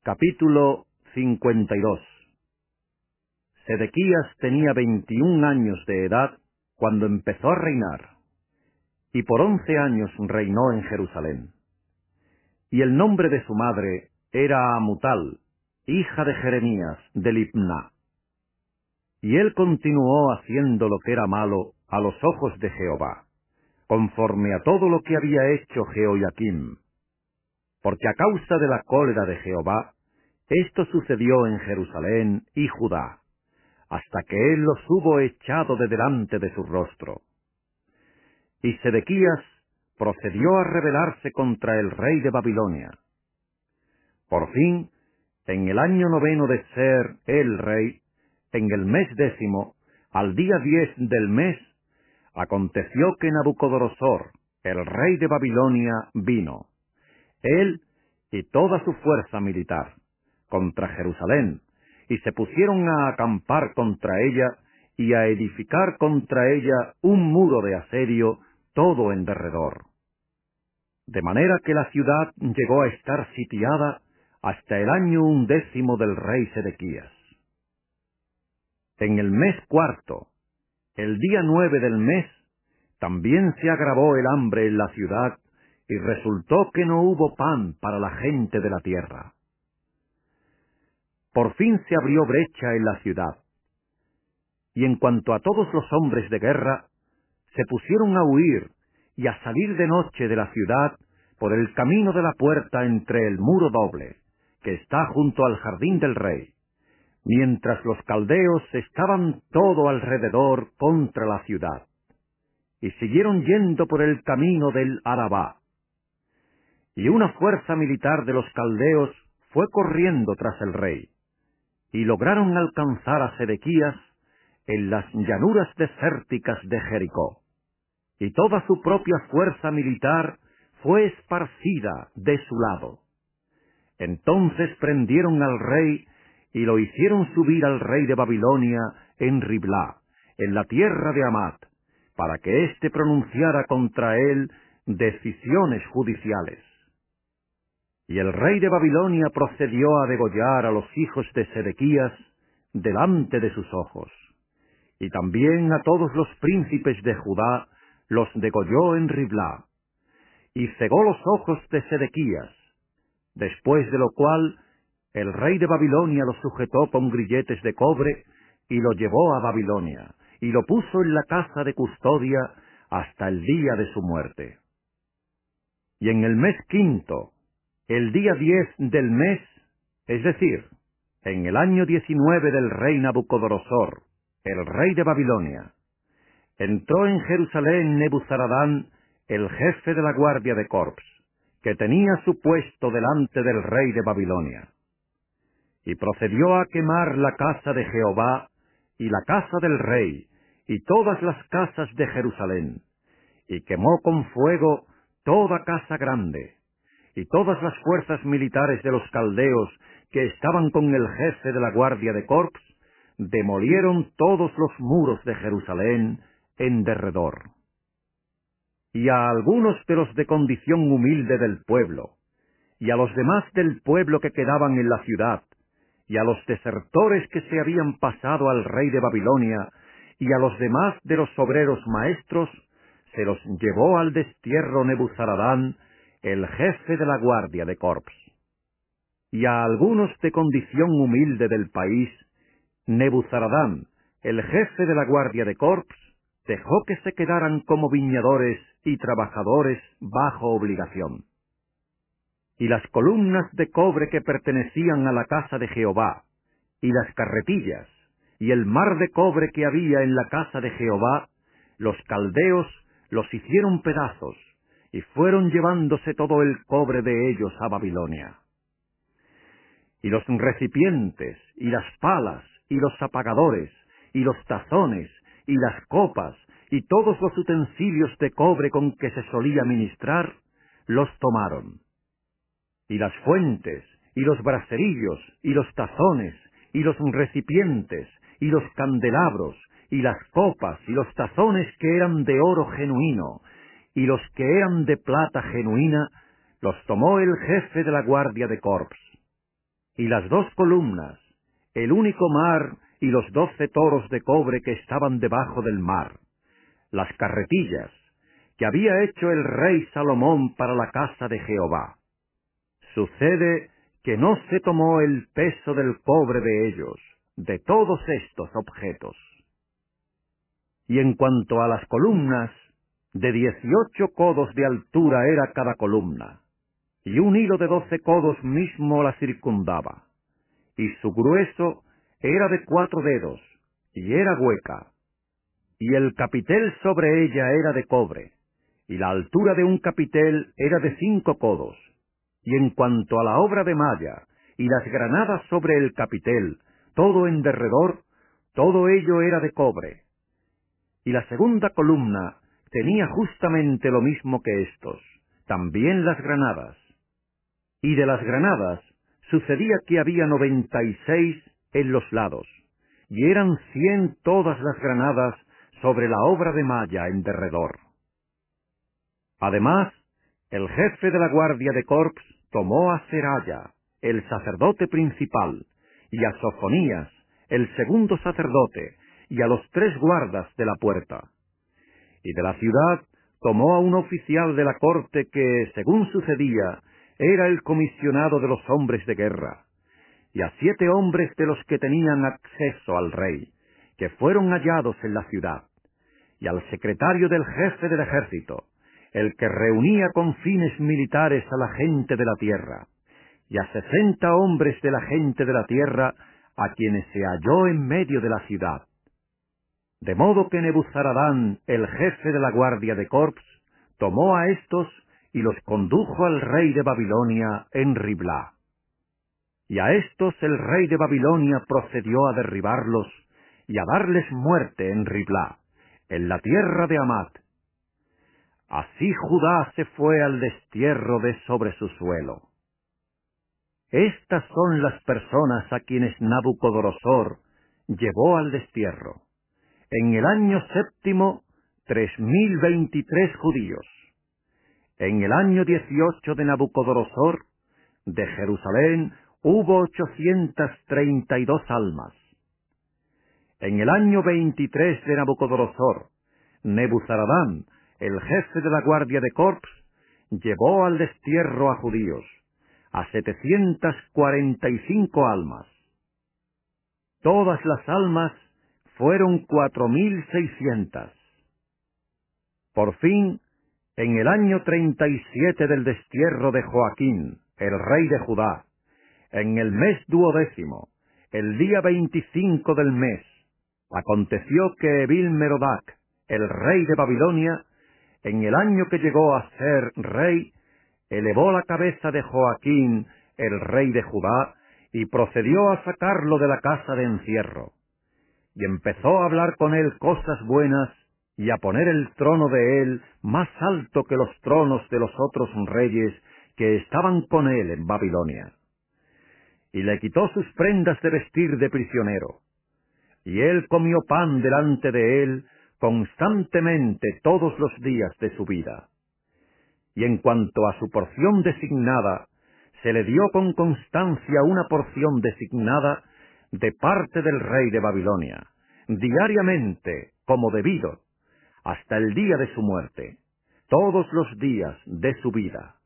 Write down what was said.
Capítulo 52. Sedequías tenía 21 años de edad cuando empezó a reinar, y por 11 años reinó en Jerusalén. Y el nombre de su madre era Amutal, hija de Jeremías de Libná. Y él continuó haciendo lo que era malo a los ojos de Jehová, conforme a todo lo que había hecho Jehoiakim. Porque a causa de la cólera de Jehová, esto sucedió en Jerusalén y Judá, hasta que él los hubo echado de delante de su rostro. Y Sedequías procedió a rebelarse contra el rey de Babilonia. Por fin, en el año 9 de ser el rey, en el mes 10, al día 10 del mes, aconteció que Nabucodonosor, el rey de Babilonia, vino, él y toda su fuerza militar, contra Jerusalén, y se pusieron a acampar contra ella y a edificar contra ella un muro de asedio todo en derredor. De manera que la ciudad llegó a estar sitiada hasta el año 11 del rey Sedequías. En el mes 4, el día 9 del mes, también se agravó el hambre en la ciudad, y resultó que no hubo pan para la gente de la tierra. Por fin se abrió brecha en la ciudad, y en cuanto a todos los hombres de guerra, se pusieron a huir y a salir de noche de la ciudad por el camino de la puerta entre el muro doble, que está junto al jardín del rey, mientras los caldeos estaban todo alrededor contra la ciudad, y siguieron yendo por el camino del Arabá. Y una fuerza militar de los caldeos fue corriendo tras el rey, y lograron alcanzar a Sedequías en las llanuras desérticas de Jericó, y toda su propia fuerza militar fue esparcida de su lado. Entonces prendieron al rey y lo hicieron subir al rey de Babilonia en Riblá, en la tierra de Amat, para que éste pronunciara contra él decisiones judiciales. Y el rey de Babilonia procedió a degollar a los hijos de Sedequías delante de sus ojos, y también a todos los príncipes de Judá los degolló en Riblá, y cegó los ojos de Sedequías, después de lo cual el rey de Babilonia lo sujetó con grilletes de cobre, y lo llevó a Babilonia, y lo puso en la casa de custodia hasta el día de su muerte. Y en el mes 5, el día 10 del mes, es decir, en el año 19 del rey Nabucodonosor, el rey de Babilonia, entró en Jerusalén Nebuzaradán, el jefe de la guardia de corps, que tenía su puesto delante del rey de Babilonia, y procedió a quemar la casa de Jehová, y la casa del rey, y todas las casas de Jerusalén, y quemó con fuego toda casa grande, y todas las fuerzas militares de los caldeos que estaban con el jefe de la guardia de corps, demolieron todos los muros de Jerusalén en derredor. Y a algunos de los de condición humilde del pueblo, y a los demás del pueblo que quedaban en la ciudad, y a los desertores que se habían pasado al rey de Babilonia, y a los demás de los obreros maestros, se los llevó al destierro Nebuzaradán, el jefe de la guardia de corps. Y a algunos de condición humilde del país, Nebuzaradán, el jefe de la guardia de corps, dejó que se quedaran como viñadores y trabajadores bajo obligación. Y las columnas de cobre que pertenecían a la casa de Jehová, y las carretillas, y el mar de cobre que había en la casa de Jehová, los caldeos los hicieron pedazos, y fueron llevándose todo el cobre de ellos a Babilonia. Y los recipientes, y las palas, y los apagadores, y los tazones, y las copas, y todos los utensilios de cobre con que se solía ministrar, los tomaron. Y las fuentes, y los braserillos, y los tazones, y los recipientes, y los candelabros, y las copas, y los tazones que eran de oro genuino, y los que eran de plata genuina, los tomó el jefe de la guardia de corps. y las 2 columnas, el único mar y los 12 toros de cobre que estaban debajo del mar, las carretillas que había hecho el rey Salomón para la casa de Jehová. Sucede que no se tomó el peso del cobre de ellos, de todos estos objetos. Y en cuanto a las columnas, de 18 codos de altura era cada columna, y un hilo de 12 codos mismo la circundaba, y su grueso era de 4 dedos, y era hueca, y el capitel sobre ella era de cobre, y la altura de un capitel era de 5 codos, y en cuanto a la obra de malla, y las granadas sobre el capitel, todo en derredor, todo ello era de cobre. Y la segunda columna tenía justamente lo mismo que estos, también las granadas. Y de las granadas sucedía que había 96 en los lados, y eran 100 todas las granadas sobre la obra de malla en derredor. Además, el jefe de la guardia de corps tomó a Seraya, el sacerdote principal, y a Sofonías, el segundo sacerdote, y a los 3 guardas de la puerta. Y de la ciudad tomó a un oficial de la corte que, según sucedía, era el comisionado de los hombres de guerra, y a 7 hombres de los que tenían acceso al rey, que fueron hallados en la ciudad, y al secretario del jefe del ejército, el que reunía con fines militares a la gente de la tierra, y a 60 hombres de la gente de la tierra, a quienes se halló en medio de la ciudad. De modo que Nebuzaradán, el jefe de la guardia de corps, tomó a estos y los condujo al rey de Babilonia en Riblá. Y a estos el rey de Babilonia procedió a derribarlos y a darles muerte en Riblá, en la tierra de Hamat. Así Judá se fue al destierro de sobre su suelo. Estas son las personas a quienes Nabucodonosor llevó al destierro. En el año 7, 3023 judíos. En el año 18 de Nabucodonosor, de Jerusalén hubo 832 almas. En el año 23 de Nabucodonosor, Nebuzaradán, el jefe de la guardia de corps, llevó al destierro a judíos, a 745 almas. Todas las almas fueron 4600. Por fin, en el año 37 del destierro de Joaquín, el rey de Judá, en el mes 12, el día 25 del mes, aconteció que Evil-Merodach, el rey de Babilonia, en el año que llegó a ser rey, elevó la cabeza de Joaquín, el rey de Judá, y procedió a sacarlo de la casa de encierro. Y empezó a hablar con él cosas buenas, y a poner el trono de él más alto que los tronos de los otros reyes que estaban con él en Babilonia. Y le quitó sus prendas de vestir de prisionero. Y él comió pan delante de él constantemente todos los días de su vida. Y en cuanto a su porción designada, se le dio con constancia una porción designada de parte del rey de Babilonia, diariamente, como debido, hasta el día de su muerte, todos los días de su vida.